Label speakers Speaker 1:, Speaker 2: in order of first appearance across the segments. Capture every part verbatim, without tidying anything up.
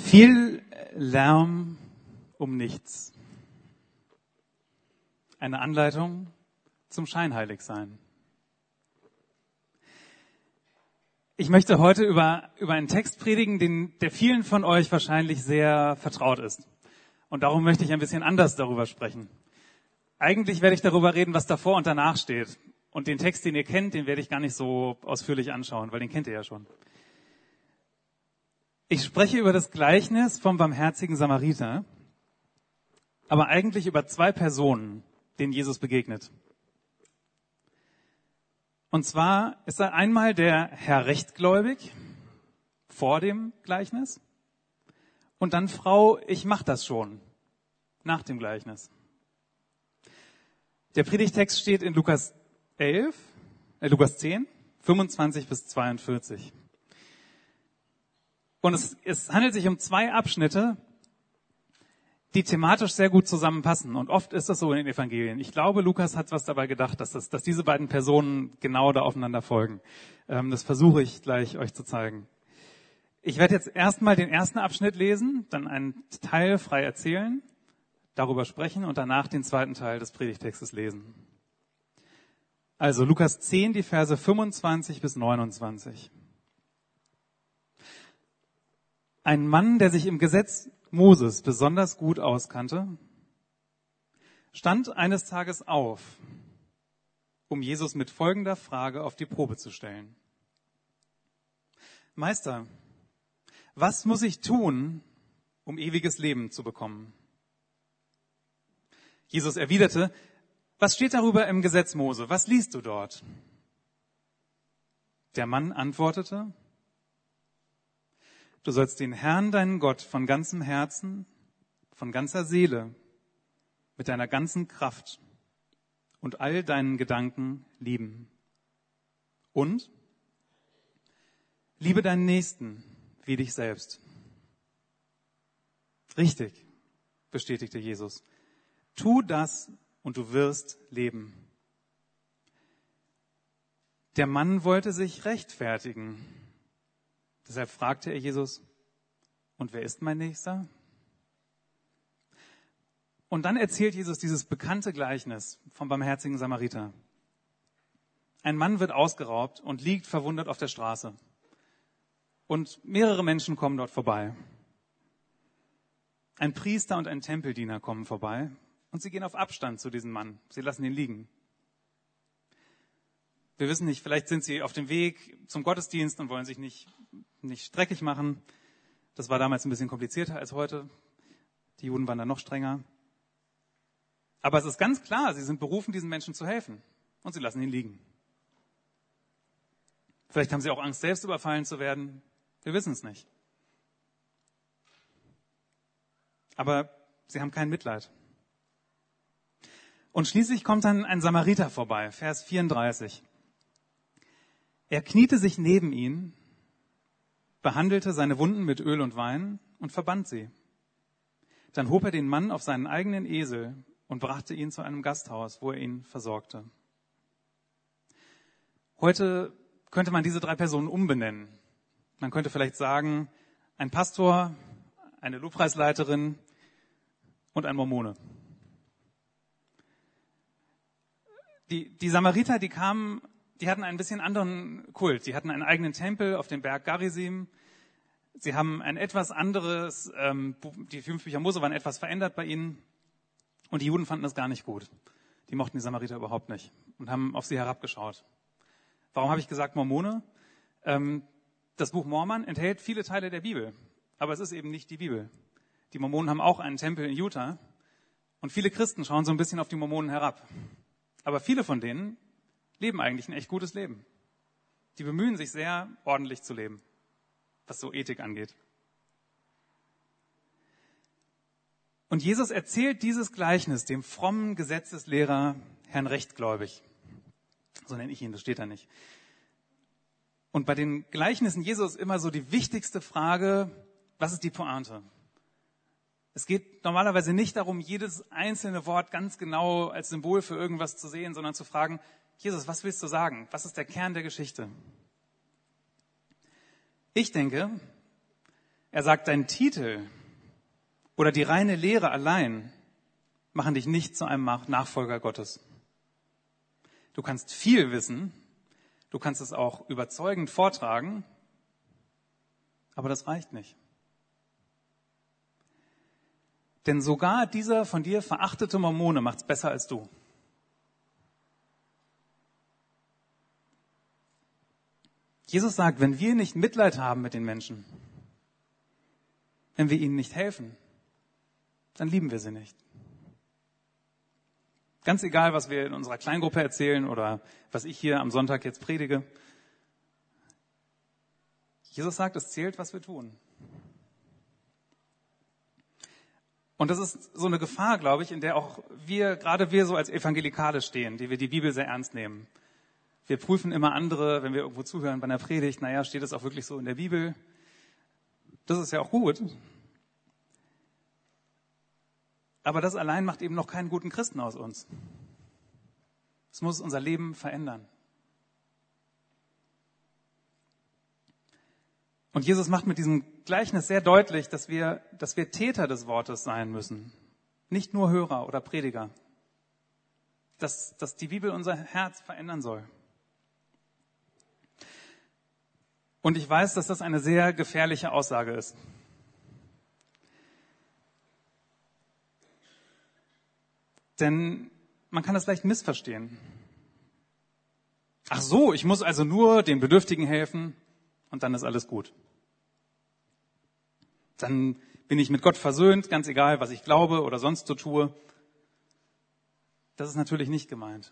Speaker 1: Viel Lärm um nichts. Eine Anleitung zum Scheinheiligsein. Ich möchte heute über, über einen Text predigen, den, der vielen von euch wahrscheinlich sehr vertraut ist. Und darum möchte ich ein bisschen anders darüber sprechen. Eigentlich werde ich darüber reden, was davor und danach steht. Und den Text, den ihr kennt, den werde ich gar nicht so ausführlich anschauen, weil den kennt ihr ja schon. Ich spreche über das Gleichnis vom barmherzigen Samariter, aber eigentlich über zwei Personen, denen Jesus begegnet. Und zwar ist er einmal der Herr rechtgläubig vor dem Gleichnis und dann Frau, ich mach das schon, nach dem Gleichnis. Der Predigtext steht in Lukas elf, äh, Lukas zehn, fünfundzwanzig bis zweiundvierzig. Und es, es handelt sich um zwei Abschnitte, die thematisch sehr gut zusammenpassen. Und oft ist das so in den Evangelien. Ich glaube, Lukas hat was dabei gedacht, dass, das, dass diese beiden Personen genau da aufeinander folgen. Ähm, das versuche ich gleich euch zu zeigen. Ich werde jetzt erstmal den ersten Abschnitt lesen, dann einen Teil frei erzählen, darüber sprechen und danach den zweiten Teil des Predigtextes lesen. Also Lukas zehn, die Verse fünfundzwanzig bis neunundzwanzig. Ein Mann, der sich im Gesetz Moses besonders gut auskannte, stand eines Tages auf, um Jesus mit folgender Frage auf die Probe zu stellen. Meister, was muss ich tun, um ewiges Leben zu bekommen? Jesus erwiderte, was steht darüber im Gesetz Mose? Was liest du dort? Der Mann antwortete, du sollst den Herrn, deinen Gott, von ganzem Herzen, von ganzer Seele, mit deiner ganzen Kraft und all deinen Gedanken lieben. Und liebe deinen Nächsten wie dich selbst. Richtig, bestätigte Jesus. Tu das und du wirst leben. Der Mann wollte sich rechtfertigen. Deshalb fragte er Jesus, und wer ist mein Nächster? Und dann erzählt Jesus dieses bekannte Gleichnis vom barmherzigen Samariter. Ein Mann wird ausgeraubt und liegt verwundet auf der Straße. Und mehrere Menschen kommen dort vorbei. Ein Priester und ein Tempeldiener kommen vorbei und sie gehen auf Abstand zu diesem Mann. Sie lassen ihn liegen. Wir wissen nicht, vielleicht sind sie auf dem Weg zum Gottesdienst und wollen sich nicht nicht streckig machen. Das war damals ein bisschen komplizierter als heute. Die Juden waren da noch strenger. Aber es ist ganz klar, sie sind berufen, diesen Menschen zu helfen. Und sie lassen ihn liegen. Vielleicht haben sie auch Angst, selbst überfallen zu werden. Wir wissen es nicht. Aber sie haben kein Mitleid. Und schließlich kommt dann ein Samariter vorbei, Vers vierunddreißig. Er kniete sich neben ihn, behandelte seine Wunden mit Öl und Wein und verband sie. Dann hob er den Mann auf seinen eigenen Esel und brachte ihn zu einem Gasthaus, wo er ihn versorgte. Heute könnte man diese drei Personen umbenennen. Man könnte vielleicht sagen, ein Pastor, eine Lobpreisleiterin und ein Mormone. Die, die Samariter, die kamen Die hatten ein bisschen anderen Kult. Sie hatten einen eigenen Tempel auf dem Berg Garizim. Sie haben ein etwas anderes, ähm, die fünf Bücher Mose waren etwas verändert bei ihnen. Und die Juden fanden das gar nicht gut. Die mochten die Samariter überhaupt nicht und haben auf sie herabgeschaut. Warum habe ich gesagt Mormone? Ähm, das Buch Mormon enthält viele Teile der Bibel, aber es ist eben nicht die Bibel. Die Mormonen haben auch einen Tempel in Utah und viele Christen schauen so ein bisschen auf die Mormonen herab. Aber viele von denen leben eigentlich ein echt gutes Leben. Die bemühen sich sehr, ordentlich zu leben, was so Ethik angeht. Und Jesus erzählt dieses Gleichnis dem frommen Gesetzeslehrer Herrn Rechtgläubig. So nenne ich ihn, das steht da nicht. Und bei den Gleichnissen Jesus ist immer so die wichtigste Frage, was ist die Pointe? Es geht normalerweise nicht darum, jedes einzelne Wort ganz genau als Symbol für irgendwas zu sehen, sondern zu fragen, Jesus, was willst du sagen? Was ist der Kern der Geschichte? Ich denke, Er sagt, dein Titel oder die reine Lehre allein machen dich nicht zu einem Nachfolger Gottes. Du kannst viel wissen, du kannst es auch überzeugend vortragen, aber das reicht nicht. Denn sogar dieser von dir verachtete Mormone macht's besser als du. Jesus sagt, wenn wir nicht Mitleid haben mit den Menschen, wenn wir ihnen nicht helfen, dann lieben wir sie nicht. Ganz egal, was wir in unserer Kleingruppe erzählen oder was ich hier am Sonntag jetzt predige. Jesus sagt, es zählt, was wir tun. Und das ist so eine Gefahr, glaube ich, in der auch wir, gerade wir so als Evangelikale stehen, die wir die Bibel sehr ernst nehmen. Wir prüfen immer andere, wenn wir irgendwo zuhören bei einer Predigt, naja, steht es auch wirklich so in der Bibel? Das ist ja auch gut. Aber das allein macht eben noch keinen guten Christen aus uns. Es muss unser Leben verändern. Und Jesus macht mit diesem Gleichnis sehr deutlich, dass wir, dass wir Täter des Wortes sein müssen. Nicht nur Hörer oder Prediger. Dass, dass die Bibel unser Herz verändern soll. Und ich weiß, dass das eine sehr gefährliche Aussage ist. Denn man kann das leicht missverstehen. Ach so, ich muss also nur den Bedürftigen helfen und dann ist alles gut. Dann bin ich mit Gott versöhnt, ganz egal, was ich glaube oder sonst so tue. Das ist natürlich nicht gemeint.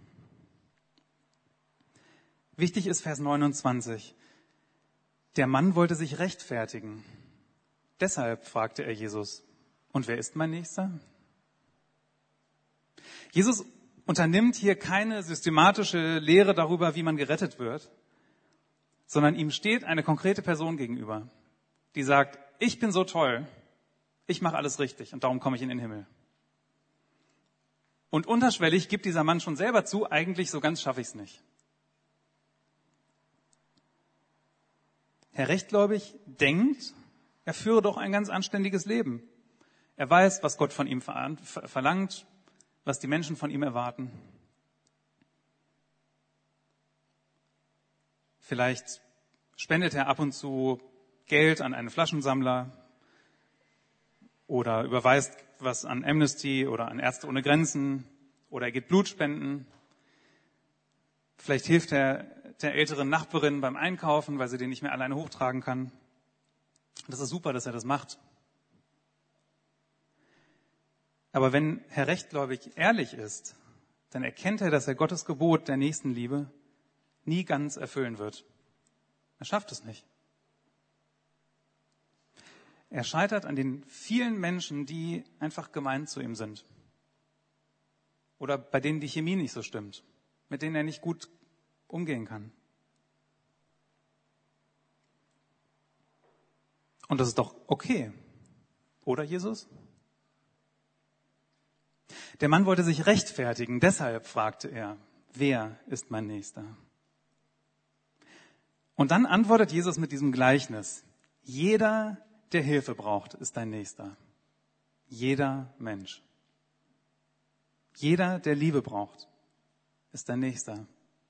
Speaker 1: Wichtig ist Vers neunundzwanzig. Der Mann wollte sich rechtfertigen. Deshalb fragte er Jesus, und wer ist mein Nächster? Jesus unternimmt hier keine systematische Lehre darüber, wie man gerettet wird, sondern ihm steht eine konkrete Person gegenüber, die sagt, ich bin so toll, ich mache alles richtig und darum komme ich in den Himmel. Und unterschwellig gibt dieser Mann schon selber zu, eigentlich so ganz schaffe ich es nicht. Herr Rechtgläubig denkt, er führe doch ein ganz anständiges Leben. Er weiß, was Gott von ihm verlangt, was die Menschen von ihm erwarten. Vielleicht spendet er ab und zu Geld an einen Flaschensammler oder überweist was an Amnesty oder an Ärzte ohne Grenzen oder er geht Blut spenden. Vielleicht hilft er der älteren Nachbarin beim Einkaufen, weil sie den nicht mehr alleine hochtragen kann. Das ist super, dass er das macht. Aber wenn Herr Rechtgläubig ehrlich ist, dann erkennt er, dass er Gottes Gebot der Nächstenliebe nie ganz erfüllen wird. Er schafft es nicht. Er scheitert an den vielen Menschen, die einfach gemein zu ihm sind. Oder bei denen die Chemie nicht so stimmt, mit denen er nicht gut umgehen kann. Und das ist doch okay. Oder, Jesus? Der Mann wollte sich rechtfertigen, deshalb fragte er, wer ist mein Nächster? Und dann antwortet Jesus mit diesem Gleichnis. Jeder, der Hilfe braucht, ist dein Nächster. Jeder Mensch. Jeder, der Liebe braucht, ist dein Nächster.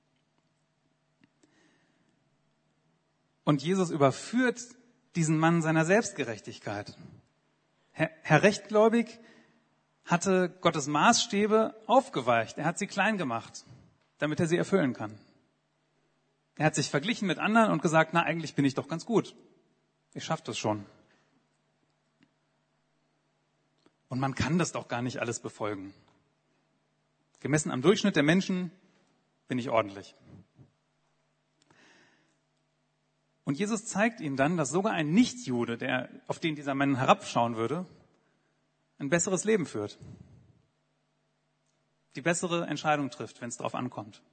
Speaker 1: Und Jesus überführt diesen Mann seiner Selbstgerechtigkeit. Herr, Herr Rechtgläubig hatte Gottes Maßstäbe aufgeweicht. Er hat sie klein gemacht, damit er sie erfüllen kann. Er hat sich verglichen mit anderen und gesagt, na, eigentlich bin ich doch ganz gut. Ich schaffe das schon. Und man kann das doch gar nicht alles befolgen. Gemessen am Durchschnitt der Menschen bin ich ordentlich. Und Jesus zeigt ihm dann, dass sogar ein Nichtjude, der, auf den dieser Mann herabschauen würde, ein besseres Leben führt. Die bessere Entscheidung trifft, wenn es darauf ankommt.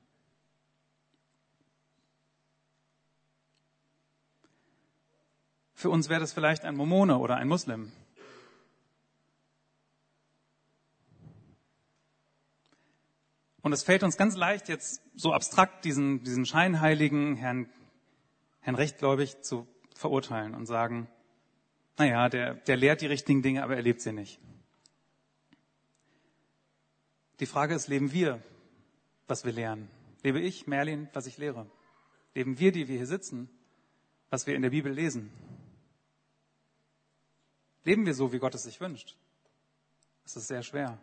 Speaker 1: Für uns wäre das vielleicht ein Mormone oder ein Muslim. Und es fällt uns ganz leicht, jetzt so abstrakt diesen, diesen scheinheiligen Herrn, Herrn Rechtgläubig zu verurteilen und sagen, naja, der, der lehrt die richtigen Dinge, aber er lebt sie nicht. Die Frage ist, leben wir, was wir lehren? Lebe ich, Merlin, was ich lehre? Leben wir, die wir hier sitzen, was wir in der Bibel lesen? Leben wir so, wie Gott es sich wünscht? Das ist sehr schwer.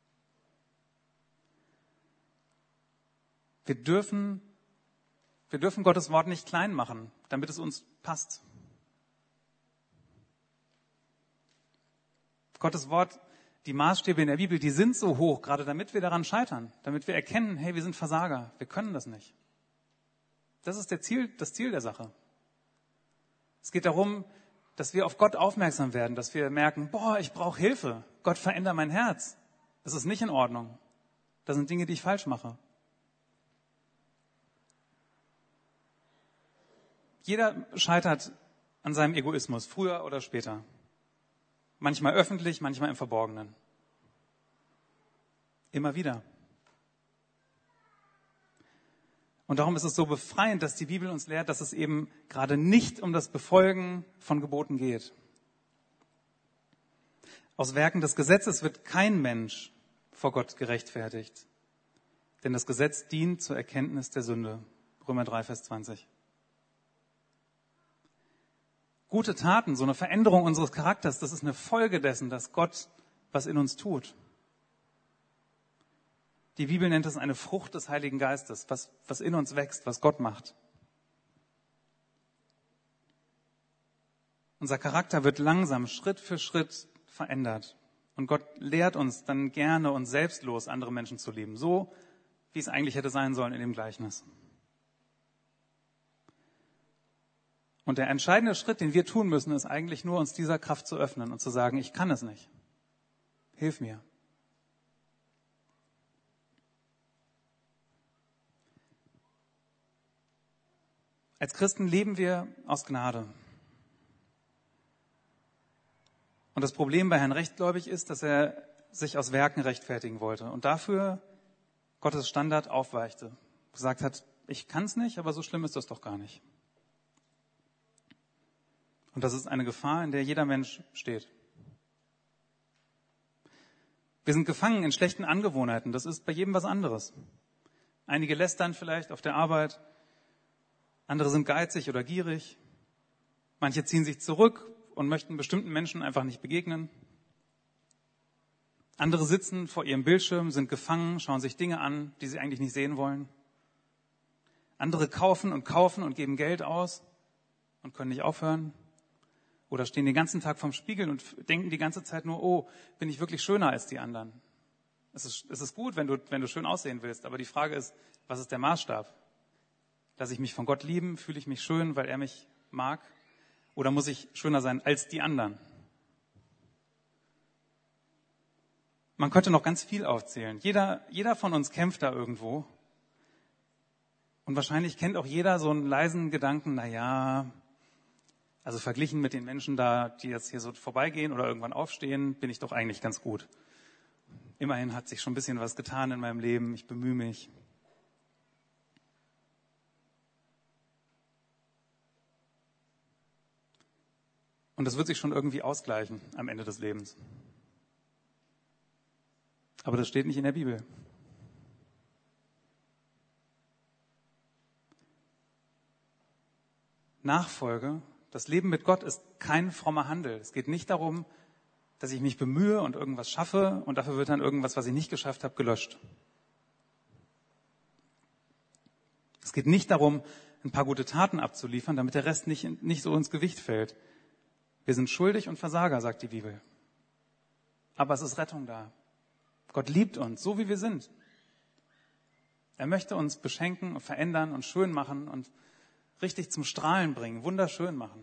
Speaker 1: Wir dürfen, wir dürfen Gottes Wort nicht klein machen, damit es uns passt. Gottes Wort, die Maßstäbe in der Bibel, die sind so hoch, gerade damit wir daran scheitern, damit wir erkennen, hey, wir sind Versager, wir können das nicht. Das ist der Ziel, das Ziel der Sache. Es geht darum, dass wir auf Gott aufmerksam werden, dass wir merken, boah, ich brauche Hilfe. Gott, veränder mein Herz. Das ist nicht in Ordnung. Das sind Dinge, die ich falsch mache. Jeder scheitert an seinem Egoismus, früher oder später. Manchmal öffentlich, manchmal im Verborgenen. Immer wieder. Und darum ist es so befreiend, dass die Bibel uns lehrt, dass es eben gerade nicht um das Befolgen von Geboten geht. Aus Werken des Gesetzes wird kein Mensch vor Gott gerechtfertigt. Denn das Gesetz dient zur Erkenntnis der Sünde. Römer drei, Vers zwanzig. Gute Taten, so eine Veränderung unseres Charakters, das ist eine Folge dessen, dass Gott was in uns tut. Die Bibel nennt es eine Frucht des Heiligen Geistes, was, was in uns wächst, was Gott macht. Unser Charakter wird langsam, Schritt für Schritt verändert. Und Gott lehrt uns dann gerne und selbstlos andere Menschen zu lieben, so wie es eigentlich hätte sein sollen in dem Gleichnis. Und der entscheidende Schritt, den wir tun müssen, ist eigentlich nur, uns dieser Kraft zu öffnen und zu sagen, ich kann es nicht. Hilf mir. Als Christen leben wir aus Gnade. Und das Problem bei Herrn Rechtgläubig ist, dass er sich aus Werken rechtfertigen wollte und dafür Gottes Standard aufweichte. Gesagt hat, ich kann es nicht, aber so schlimm ist das doch gar nicht. Und das ist eine Gefahr, in der jeder Mensch steht. Wir sind gefangen in schlechten Angewohnheiten. Das ist bei jedem was anderes. Einige lästern vielleicht auf der Arbeit. Andere sind geizig oder gierig. Manche ziehen sich zurück und möchten bestimmten Menschen einfach nicht begegnen. Andere sitzen vor ihrem Bildschirm, sind gefangen, schauen sich Dinge an, die sie eigentlich nicht sehen wollen. Andere kaufen und kaufen und geben Geld aus und können nicht aufhören. Oder stehen den ganzen Tag vorm Spiegel und denken die ganze Zeit nur, oh, bin ich wirklich schöner als die anderen? Es ist, es ist gut, wenn du, wenn du schön aussehen willst, aber die Frage ist, was ist der Maßstab? Lasse ich mich von Gott lieben? Fühle ich mich schön, weil er mich mag? Oder muss ich schöner sein als die anderen? Man könnte noch ganz viel aufzählen. Jeder, jeder von uns kämpft da irgendwo. Und wahrscheinlich kennt auch jeder so einen leisen Gedanken, na ja, also verglichen mit den Menschen da, die jetzt hier so vorbeigehen oder irgendwann aufstehen, bin ich doch eigentlich ganz gut. Immerhin hat sich schon ein bisschen was getan in meinem Leben, ich bemühe mich. Und das wird sich schon irgendwie ausgleichen am Ende des Lebens. Aber das steht nicht in der Bibel. Nachfolge, das Leben mit Gott ist kein frommer Handel. Es geht nicht darum, dass ich mich bemühe und irgendwas schaffe und dafür wird dann irgendwas, was ich nicht geschafft habe, gelöscht. Es geht nicht darum, ein paar gute Taten abzuliefern, damit der Rest nicht, nicht so ins Gewicht fällt. Wir sind schuldig und Versager, sagt die Bibel. Aber es ist Rettung da. Gott liebt uns, so wie wir sind. Er möchte uns beschenken und verändern und schön machen und richtig zum Strahlen bringen, wunderschön machen.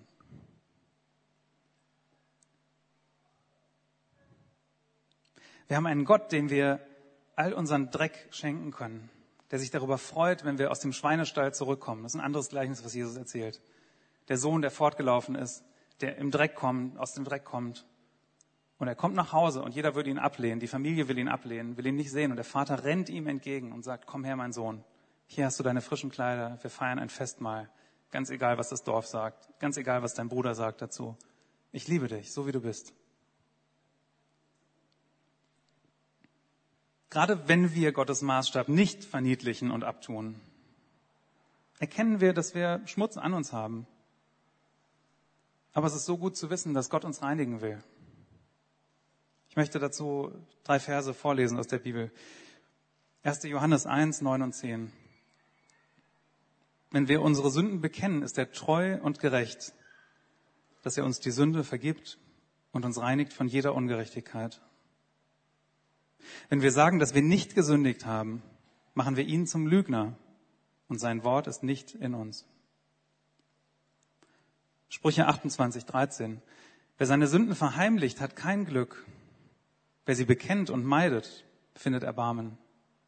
Speaker 1: Wir haben einen Gott, dem wir all unseren Dreck schenken können, der sich darüber freut, wenn wir aus dem Schweinestall zurückkommen. Das ist ein anderes Gleichnis, was Jesus erzählt. Der Sohn, der fortgelaufen ist, der im Dreck kommt, aus dem Dreck kommt. Und er kommt nach Hause und jeder würde ihn ablehnen. Die Familie will ihn ablehnen, will ihn nicht sehen. Und der Vater rennt ihm entgegen und sagt, komm her, mein Sohn. Hier hast du deine frischen Kleider. Wir feiern ein Festmahl. Ganz egal, was das Dorf sagt. Ganz egal, was dein Bruder sagt dazu. Ich liebe dich, so wie du bist. Gerade wenn wir Gottes Maßstab nicht verniedlichen und abtun, erkennen wir, dass wir Schmutz an uns haben. Aber es ist so gut zu wissen, dass Gott uns reinigen will. Ich möchte dazu drei Verse vorlesen aus der Bibel. erster Johannes eins, neun und zehn. Wenn wir unsere Sünden bekennen, ist er treu und gerecht, dass er uns die Sünde vergibt und uns reinigt von jeder Ungerechtigkeit. Wenn wir sagen, dass wir nicht gesündigt haben, machen wir ihn zum Lügner und sein Wort ist nicht in uns. Sprüche achtundzwanzig, dreizehn. Wer seine Sünden verheimlicht, hat kein Glück. Wer sie bekennt und meidet, findet Erbarmen.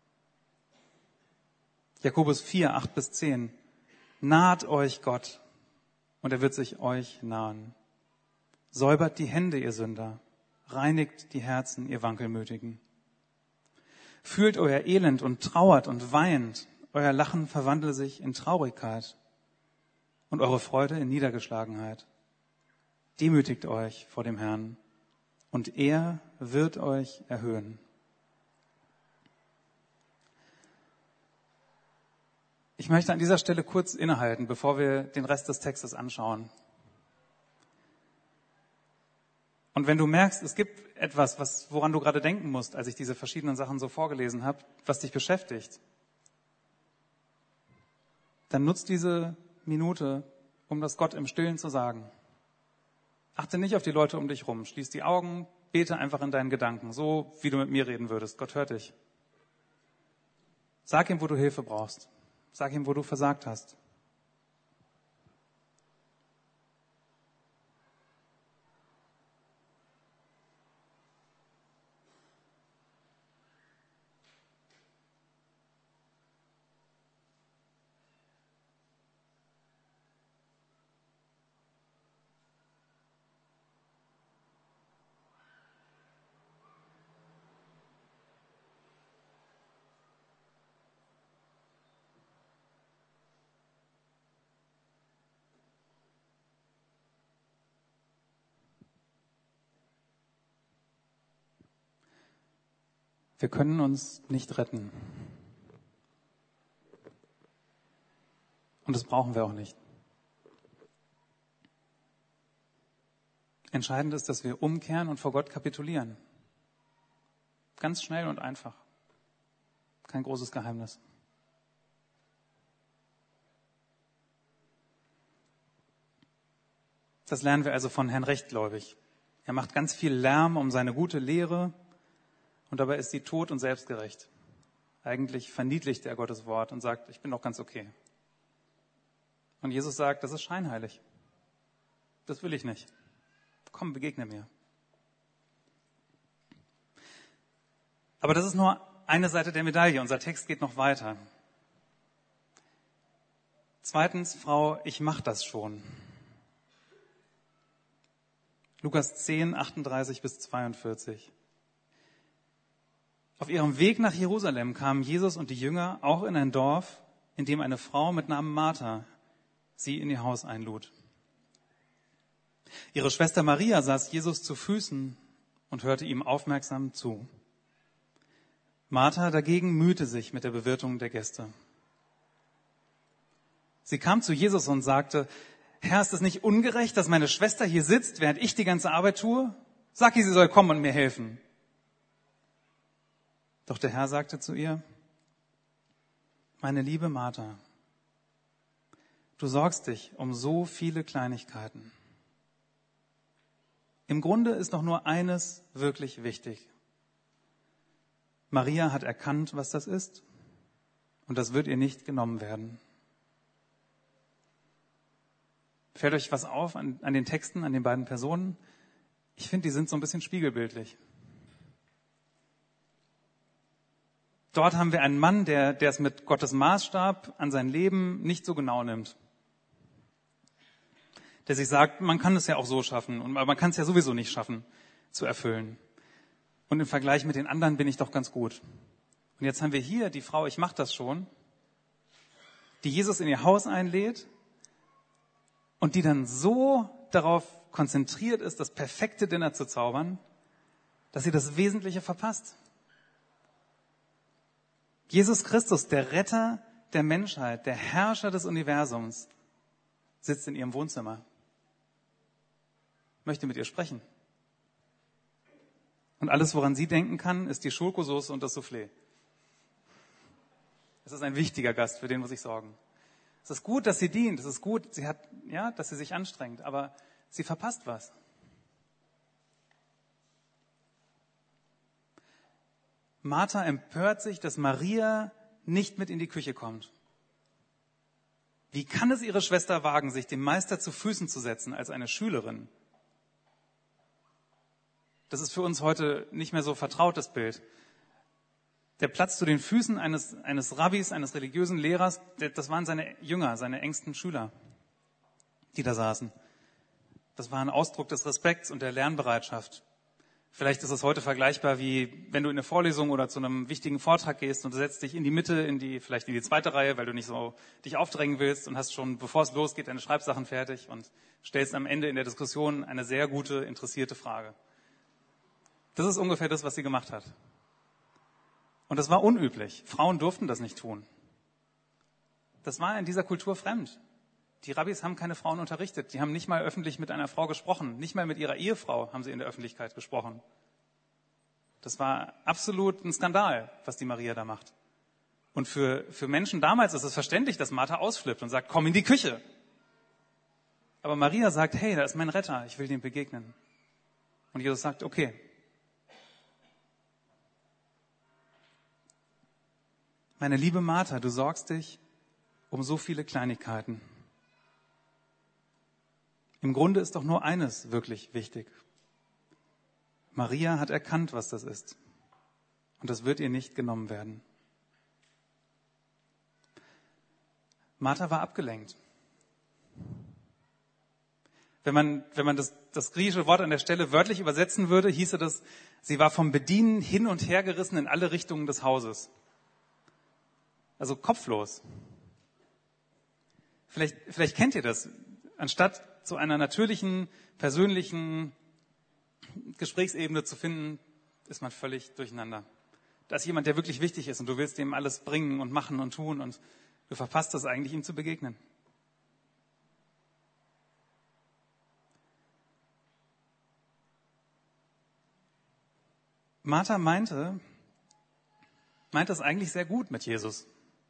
Speaker 1: Jakobus vier, acht bis zehn. Naht euch Gott und er wird sich euch nahen. Säubert die Hände, ihr Sünder. Reinigt die Herzen, ihr Wankelmütigen. Fühlt euer Elend und trauert und weint. Euer Lachen verwandle sich in Traurigkeit und eure Freude in Niedergeschlagenheit. Demütigt euch vor dem Herrn und er wird euch erhöhen. Ich möchte an dieser Stelle kurz innehalten, bevor wir den Rest des Textes anschauen. Und wenn du merkst, es gibt etwas, was, woran du gerade denken musst, als ich diese verschiedenen Sachen so vorgelesen habe, was dich beschäftigt, dann nutzt diese Minute, um das Gott im Stillen zu sagen. Achte nicht auf die Leute um dich rum. Schließ die Augen, bete einfach in deinen Gedanken, so wie du mit mir reden würdest. Gott hört dich. Sag ihm, wo du Hilfe brauchst. Sag ihm, wo du versagt hast. Wir können uns nicht retten. Und das brauchen wir auch nicht. Entscheidend ist, dass wir umkehren und vor Gott kapitulieren. Ganz schnell und einfach. Kein großes Geheimnis. Das lernen wir also von Herrn Rechtgläubig. Er macht ganz viel Lärm um seine gute Lehre und dabei ist sie tot und selbstgerecht. Eigentlich verniedlicht er Gottes Wort und sagt, ich bin doch ganz okay. Und Jesus sagt, das ist scheinheilig. Das will ich nicht. Komm, begegne mir. Aber das ist nur eine Seite der Medaille. Unser Text geht noch weiter. Zweitens, Frau, ich mach das schon. Lukas zehn, achtunddreißig bis zweiundvierzig. Auf ihrem Weg nach Jerusalem kamen Jesus und die Jünger auch in ein Dorf, in dem eine Frau mit Namen Martha sie in ihr Haus einlud. Ihre Schwester Maria saß Jesus zu Füßen und hörte ihm aufmerksam zu. Martha dagegen mühte sich mit der Bewirtung der Gäste. Sie kam zu Jesus und sagte, Herr, ist es nicht ungerecht, dass meine Schwester hier sitzt, während ich die ganze Arbeit tue? Sag ihr, sie soll kommen und mir helfen. Doch der Herr sagte zu ihr, meine liebe Martha, du sorgst dich um so viele Kleinigkeiten. Im Grunde ist doch nur eines wirklich wichtig. Maria hat erkannt, was das ist, und das wird ihr nicht genommen werden. Fällt euch was auf an, an den Texten, an den beiden Personen? Ich finde, die sind so ein bisschen spiegelbildlich. Dort haben wir einen Mann, der, der es mit Gottes Maßstab an sein Leben nicht so genau nimmt. Der sich sagt, man kann es ja auch so schaffen, und man kann es ja sowieso nicht schaffen, zu erfüllen. Und im Vergleich mit den anderen bin ich doch ganz gut. Und jetzt haben wir hier die Frau, ich mach das schon, die Jesus in ihr Haus einlädt und die dann so darauf konzentriert ist, das perfekte Dinner zu zaubern, dass sie das Wesentliche verpasst. Jesus Christus, der Retter der Menschheit, der Herrscher des Universums, sitzt in ihrem Wohnzimmer, möchte mit ihr sprechen. Und alles, woran sie denken kann, ist die Schokosauce und das Soufflé. Es ist ein wichtiger Gast, für den muss ich sorgen. Es ist gut, dass sie dient, es ist gut, sie hat, ja, dass sie sich anstrengt, aber sie verpasst was. Martha empört sich, dass Maria nicht mit in die Küche kommt. Wie kann es ihre Schwester wagen, sich dem Meister zu Füßen zu setzen als eine Schülerin? Das ist für uns heute nicht mehr so vertrautes Bild. Der Platz zu den Füßen eines, eines Rabbis, eines religiösen Lehrers, das waren seine Jünger, seine engsten Schüler, die da saßen. Das war ein Ausdruck des Respekts und der Lernbereitschaft. Vielleicht ist es heute vergleichbar, wie wenn du in eine Vorlesung oder zu einem wichtigen Vortrag gehst und du setzt dich in die Mitte, in die, vielleicht in die zweite Reihe, weil du nicht so dich aufdrängen willst und hast schon, bevor es losgeht, deine Schreibsachen fertig und stellst am Ende in der Diskussion eine sehr gute, interessierte Frage. Das ist ungefähr das, was sie gemacht hat. Und das war unüblich. Frauen durften das nicht tun. Das war in dieser Kultur fremd. Die Rabbis haben keine Frauen unterrichtet. Die haben nicht mal öffentlich mit einer Frau gesprochen. Nicht mal mit ihrer Ehefrau haben sie in der Öffentlichkeit gesprochen. Das war absolut ein Skandal, was die Maria da macht. Und für, für Menschen damals ist es verständlich, dass Martha ausflippt und sagt, komm in die Küche. Aber Maria sagt, hey, da ist mein Retter, ich will dem begegnen. Und Jesus sagt, okay. Meine liebe Martha, du sorgst dich um so viele Kleinigkeiten. Im Grunde ist doch nur eines wirklich wichtig. Maria hat erkannt, was das ist. Und das wird ihr nicht genommen werden. Martha war abgelenkt. Wenn man, wenn man das, das griechische Wort an der Stelle wörtlich übersetzen würde, hieße das, sie war vom Bedienen hin und her gerissen in alle Richtungen des Hauses. Also kopflos. Vielleicht, vielleicht kennt ihr das. Anstatt zu einer natürlichen, persönlichen Gesprächsebene zu finden, ist man völlig durcheinander. Da ist jemand, der wirklich wichtig ist und du willst dem alles bringen und machen und tun und du verpasst es eigentlich, ihm zu begegnen. Martha meinte, meint das eigentlich sehr gut mit Jesus.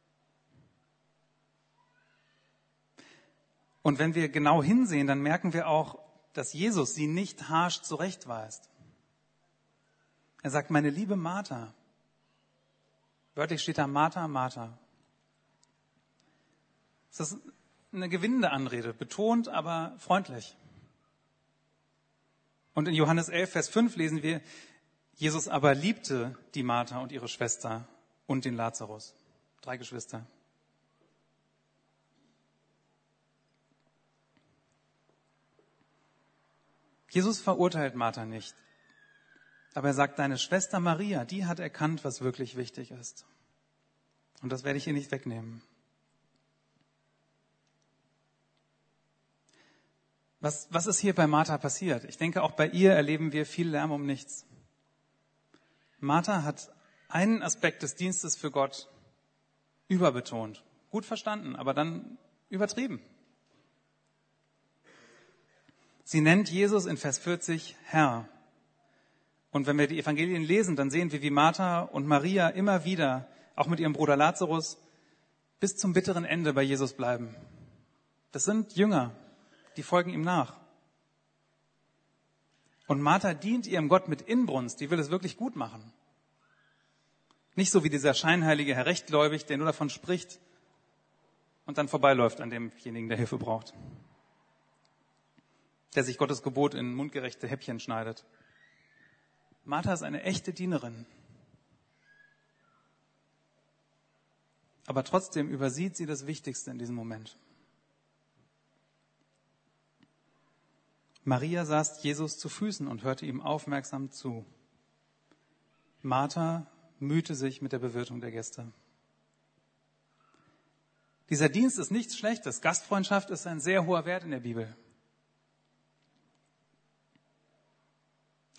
Speaker 1: Und wenn wir genau hinsehen, dann merken wir auch, dass Jesus sie nicht harsch zurechtweist. Er sagt, meine liebe Martha. Wörtlich steht da Martha, Martha. Das ist eine gewinnende Anrede, betont, aber freundlich. Und in Johannes elf, Vers fünf lesen wir, Jesus aber liebte die Martha und ihre Schwester und den Lazarus. Drei Geschwister. Jesus verurteilt Martha nicht, aber er sagt, deine Schwester Maria, die hat erkannt, was wirklich wichtig ist. Und das werde ich ihr nicht wegnehmen. Was, was ist hier bei Martha passiert? Ich denke, auch bei ihr erleben wir viel Lärm um nichts. Martha hat einen Aspekt des Dienstes für Gott überbetont. Gut verstanden, aber dann übertrieben. Sie nennt Jesus in Vers vierzig Herr. Und wenn wir die Evangelien lesen, dann sehen wir, wie Martha und Maria immer wieder, auch mit ihrem Bruder Lazarus, bis zum bitteren Ende bei Jesus bleiben. Das sind Jünger, die folgen ihm nach. Und Martha dient ihrem Gott mit Inbrunst, die will es wirklich gut machen. Nicht so wie dieser scheinheilige Herr Rechtgläubig, der nur davon spricht und dann vorbeiläuft an demjenigen, der Hilfe braucht. Der sich Gottes Gebot in mundgerechte Häppchen schneidet. Martha ist eine echte Dienerin. Aber trotzdem übersieht sie das Wichtigste in diesem Moment. Maria saß Jesus zu Füßen und hörte ihm aufmerksam zu. Martha mühte sich mit der Bewirtung der Gäste. Dieser Dienst ist nichts Schlechtes. Gastfreundschaft ist ein sehr hoher Wert in der Bibel.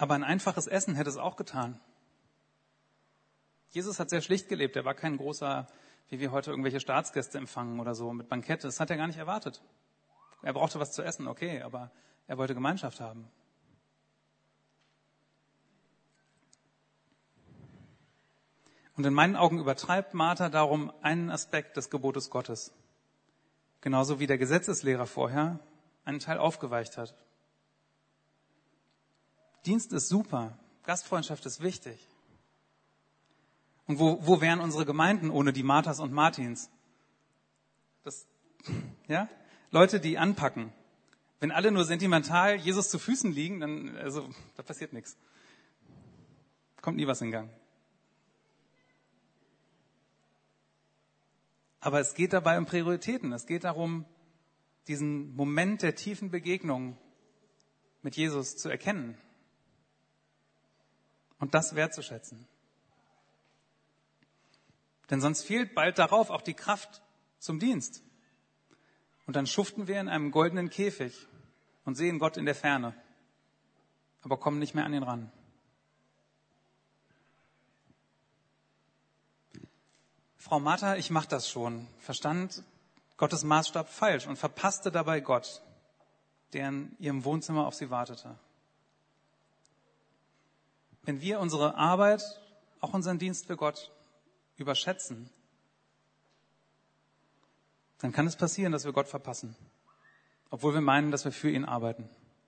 Speaker 1: Aber ein einfaches Essen hätte es auch getan. Jesus hat sehr schlicht gelebt. Er war kein großer, wie wir heute irgendwelche Staatsgäste empfangen oder so, mit Bankette. Das hat er gar nicht erwartet. Er brauchte was zu essen, okay, aber er wollte Gemeinschaft haben. Und in meinen Augen übertreibt Martha darum einen Aspekt des Gebotes Gottes. Genauso wie der Gesetzeslehrer vorher einen Teil aufgeweicht hat. Dienst ist super, Gastfreundschaft ist wichtig. Und wo, wo wären unsere Gemeinden ohne die Marthas und Martins? Das, ja? Leute, die anpacken. Wenn alle nur sentimental Jesus zu Füßen liegen, dann, also, da passiert nichts. Kommt nie was in Gang. Aber es geht dabei um Prioritäten. Es geht darum, diesen Moment der tiefen Begegnung mit Jesus zu erkennen und das wertzuschätzen. Denn sonst fehlt bald darauf auch die Kraft zum Dienst. Und dann schuften wir in einem goldenen Käfig und sehen Gott in der Ferne, aber kommen nicht mehr an ihn ran. Frau Martha, ich mach das schon, verstand Gottes Maßstab falsch und verpasste dabei Gott, der in ihrem Wohnzimmer auf sie wartete. Wenn wir unsere Arbeit, auch unseren Dienst für Gott überschätzen, dann kann es passieren, dass wir Gott verpassen, obwohl wir meinen, dass wir für ihn arbeiten.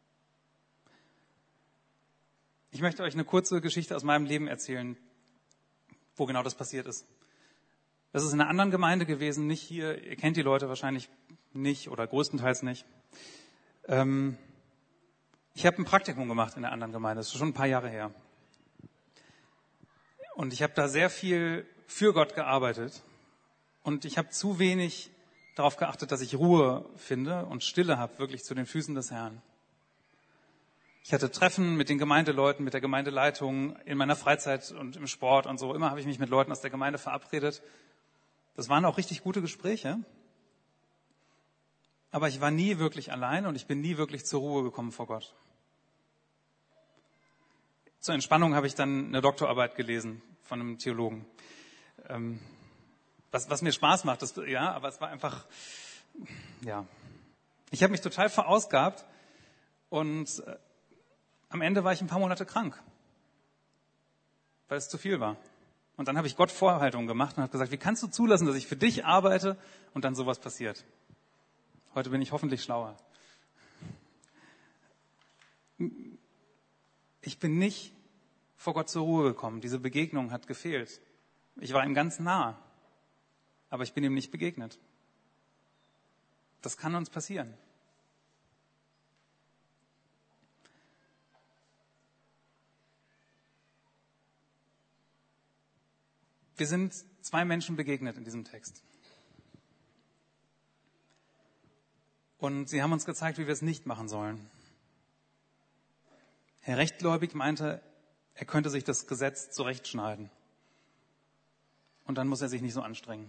Speaker 1: Ich möchte euch eine kurze Geschichte aus meinem Leben erzählen, wo genau das passiert ist. Das ist in einer anderen Gemeinde gewesen, nicht hier. Ihr kennt die Leute wahrscheinlich nicht oder größtenteils nicht. Ähm, ich habe ein Praktikum gemacht in der anderen Gemeinde. Das ist schon ein paar Jahre her. Und ich habe da sehr viel für Gott gearbeitet. Und ich habe zu wenig darauf geachtet, dass ich Ruhe finde und Stille habe, wirklich zu den Füßen des Herrn. Ich hatte Treffen mit den Gemeindeleuten, mit der Gemeindeleitung in meiner Freizeit und im Sport und so. Immer habe ich mich mit Leuten aus der Gemeinde verabredet. Das waren auch richtig gute Gespräche. Aber ich war nie wirklich allein und ich bin nie wirklich zur Ruhe gekommen vor Gott. Zur Entspannung habe ich dann eine Doktorarbeit gelesen von einem Theologen. Ähm, was, was mir Spaß macht, das, ja, aber es war einfach, ja. Ich habe mich total verausgabt und äh, am Ende war ich ein paar Monate krank, weil es zu viel war. Und dann habe ich Gott Vorhaltungen gemacht und habe gesagt, wie kannst du zulassen, dass ich für dich arbeite und dann sowas passiert? Heute bin ich hoffentlich schlauer. Ich bin nicht vor Gott zur Ruhe gekommen. Diese Begegnung hat gefehlt. Ich war ihm ganz nah, aber ich bin ihm nicht begegnet. Das kann uns passieren. Wir sind zwei Menschen begegnet in diesem Text. Und sie haben uns gezeigt, wie wir es nicht machen sollen. Herr Rechtgläubig meinte, er könnte sich das Gesetz zurechtschneiden. Und dann muss er sich nicht so anstrengen.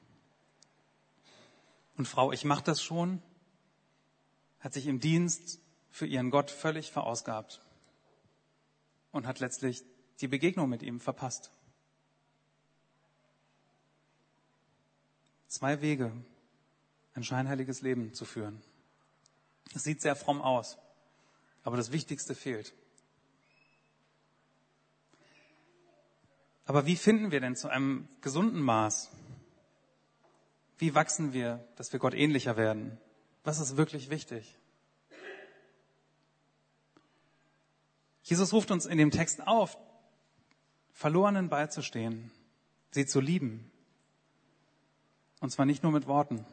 Speaker 1: Und Frau, ich mache das schon, hat sich im Dienst für ihren Gott völlig verausgabt und hat letztlich die Begegnung mit ihm verpasst. Zwei Wege, ein scheinheiliges Leben zu führen. Es sieht sehr fromm aus, aber das Wichtigste fehlt. Aber wie finden wir denn zu einem gesunden Maß? Wie wachsen wir, dass wir Gott ähnlicher werden? Was ist wirklich wichtig? Jesus ruft uns in dem Text auf, Verlorenen beizustehen, sie zu lieben. Und zwar nicht nur mit Worten.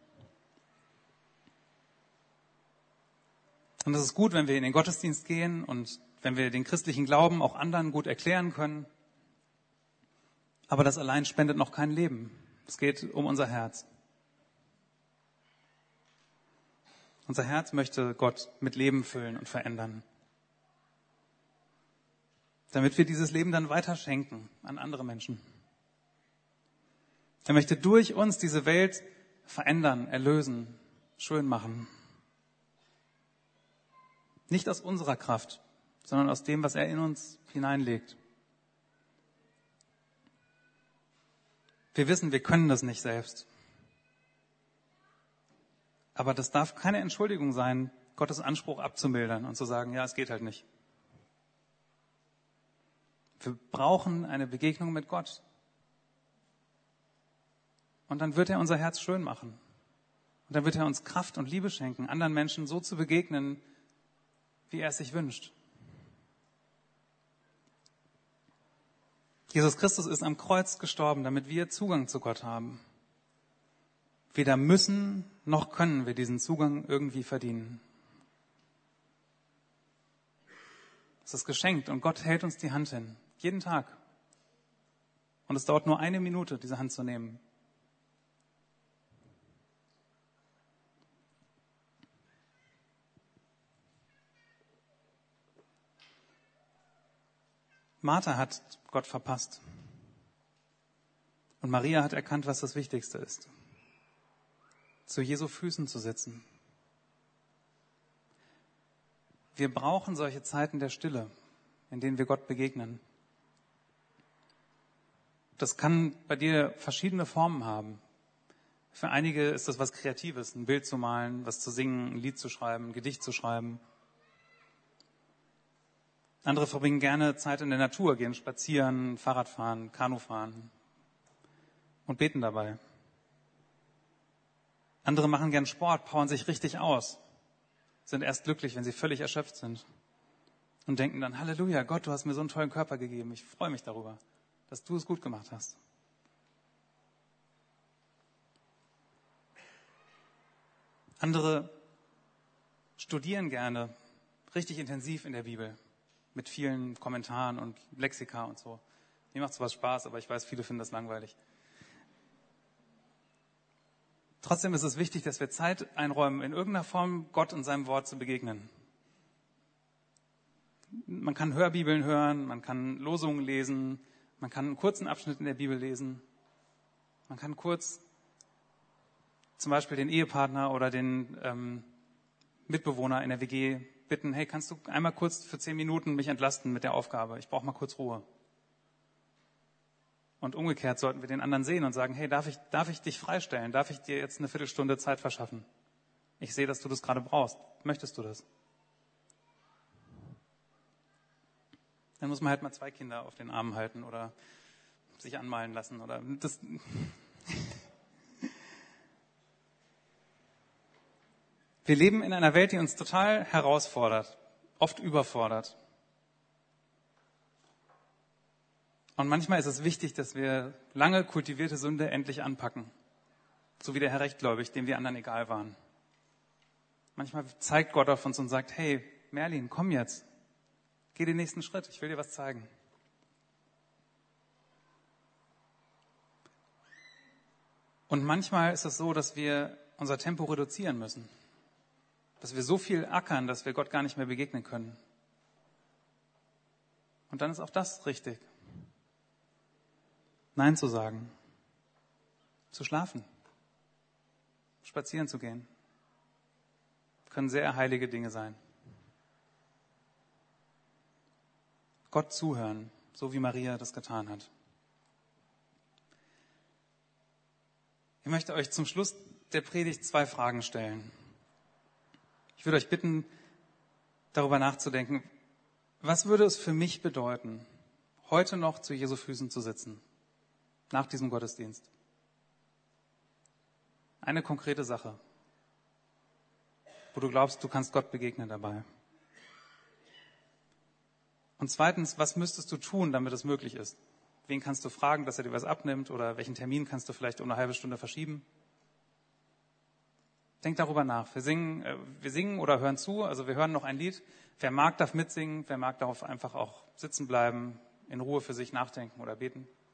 Speaker 1: Und es ist gut, wenn wir in den Gottesdienst gehen und wenn wir den christlichen Glauben auch anderen gut erklären können. Aber das allein spendet noch kein Leben. Es geht um unser Herz. Unser Herz möchte Gott mit Leben füllen und verändern. Damit wir dieses Leben dann weiterschenken an andere Menschen. Er möchte durch uns diese Welt verändern, erlösen, schön machen. Nicht aus unserer Kraft, sondern aus dem, was er in uns hineinlegt. Wir wissen, wir können das nicht selbst. Aber das darf keine Entschuldigung sein, Gottes Anspruch abzumildern und zu sagen, ja, es geht halt nicht. Wir brauchen eine Begegnung mit Gott. Und dann wird er unser Herz schön machen. Und dann wird er uns Kraft und Liebe schenken, anderen Menschen so zu begegnen, wie er es sich wünscht. Jesus Christus ist am Kreuz gestorben, damit wir Zugang zu Gott haben. Weder müssen noch können wir diesen Zugang irgendwie verdienen. Es ist geschenkt und Gott hält uns die Hand hin. Jeden Tag. Und es dauert nur eine Minute, diese Hand zu nehmen. Martha hat Gott verpasst. Und Maria hat erkannt, was das Wichtigste ist. Zu Jesu Füßen zu sitzen. Wir brauchen solche Zeiten der Stille, in denen wir Gott begegnen. Das kann bei dir verschiedene Formen haben. Für einige ist das was Kreatives, ein Bild zu malen, was zu singen, ein Lied zu schreiben, ein Gedicht zu schreiben. Andere verbringen gerne Zeit in der Natur, gehen spazieren, Fahrrad fahren, Kanu fahren und beten dabei. Andere machen gern Sport, powern sich richtig aus, sind erst glücklich, wenn sie völlig erschöpft sind und denken dann, Halleluja, Gott, du hast mir so einen tollen Körper gegeben, ich freue mich darüber, dass du es gut gemacht hast. Andere studieren gerne richtig intensiv in der Bibel, mit vielen Kommentaren und Lexika und so. Mir macht sowas Spaß, aber ich weiß, viele finden das langweilig. Trotzdem ist es wichtig, dass wir Zeit einräumen, in irgendeiner Form Gott und seinem Wort zu begegnen. Man kann Hörbibeln hören, man kann Losungen lesen, man kann einen kurzen Abschnitt in der Bibel lesen. Man kann kurz zum Beispiel den Ehepartner oder den ähm, Mitbewohner in der W G bitten, hey, kannst du einmal kurz für zehn Minuten mich entlasten mit der Aufgabe? Ich brauche mal kurz Ruhe. Und umgekehrt sollten wir den anderen sehen und sagen, hey, darf ich, darf ich dich freistellen? Darf ich dir jetzt eine Viertelstunde Zeit verschaffen? Ich sehe, dass du das gerade brauchst. Möchtest du das? Dann muss man halt mal zwei Kinder auf den Armen halten oder sich anmalen lassen oder das. Wir leben in einer Welt, die uns total herausfordert, oft überfordert. Und manchmal ist es wichtig, dass wir lange kultivierte Sünde endlich anpacken. So wie der Herr Rechtgläubig, dem wir anderen egal waren. Manchmal zeigt Gott auf uns und sagt, hey, Merlin, komm jetzt. Geh den nächsten Schritt, ich will dir was zeigen. Und manchmal ist es so, dass wir unser Tempo reduzieren müssen. Dass wir so viel ackern, dass wir Gott gar nicht mehr begegnen können. Und dann ist auch das richtig. Nein zu sagen. Zu schlafen. Spazieren zu gehen. Können sehr heilige Dinge sein. Gott zuhören, so wie Maria das getan hat. Ich möchte euch zum Schluss der Predigt zwei Fragen stellen. Ich würde euch bitten, darüber nachzudenken, was würde es für mich bedeuten, heute noch zu Jesu Füßen zu sitzen, nach diesem Gottesdienst? Eine konkrete Sache, wo du glaubst, du kannst Gott begegnen dabei. Und zweitens, was müsstest du tun, damit es möglich ist? Wen kannst du fragen, dass er dir was abnimmt oder welchen Termin kannst du vielleicht um eine halbe Stunde verschieben? Denk darüber nach. Wir singen, äh, wir singen oder hören zu, also wir hören noch ein Lied. Wer mag, darf mitsingen, wer mag, darf einfach auch sitzen bleiben, in Ruhe für sich nachdenken oder beten.